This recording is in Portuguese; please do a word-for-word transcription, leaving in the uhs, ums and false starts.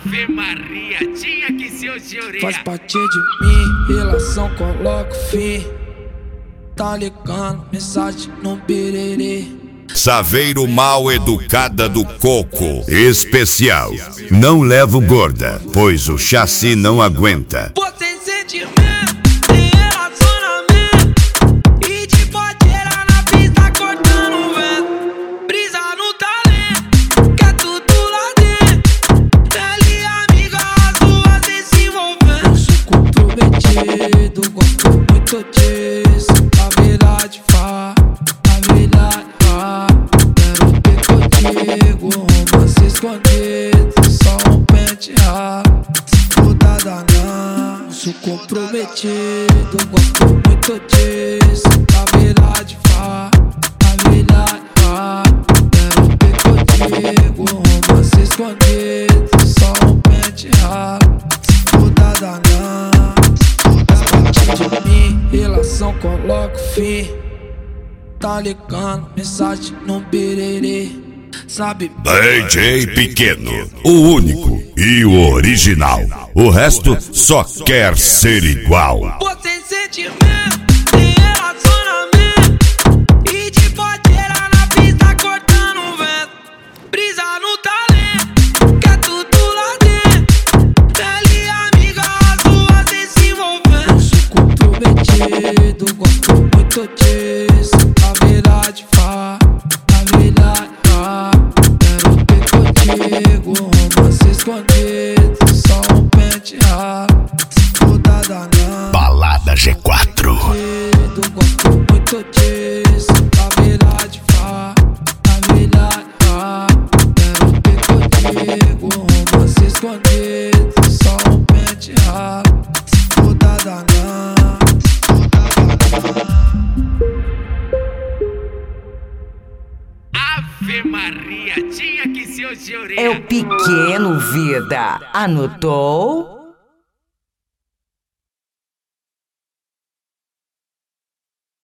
Ave Maria, tinha que ser o senhoria. Faz parte de mim, relação coloca fim. Tá ligando, mensagem no birerê. Saveiro mal educada do coco. Especial. Não levo gorda, pois o chassi não aguenta. Você sentimento, tem relacionamento. E de boteira na pista cortando o vento. Brisa no talento, quer tudo lá dentro. Pele amiga, as duas sem se envolvendo. Eu sou comprometido, gosto muito disso. A verdade fala, a verdade fala. Quero ter contigo, romance escondido. Só um pente raro, se for dada não. Sou comprometido, gosto muito disso. A verdade fala, a verdade fala. Quero ter contigo, romance escondido. Só um pente raro, se for dada não. De mim, relação coloca fim. Tá ligando, mensagem no birerê. Sabe, D J Pequeno, o único e o original. O resto só quer ser igual. você sentimento, tem relacionamento. E de boteira na pista cortando o vento. Brisa no talento, quer tudo lá dentro. Pele amiga, as duas sem se envolvendo. Eu sou comprometido, gosto muito disso. A verdade fala, a verdade fala. Quero ter contigo, romance escondido. Só um pente raro, se for dada não. Balada G quatro. Eu gosto muito disso. A verdade fala, a verdade fala. Quero ter contigo, romance escondido. Só um pente raro, se for dada não. Ave Maria, tinha que ser o senhoria. É o Pequeno, vida. Anotou?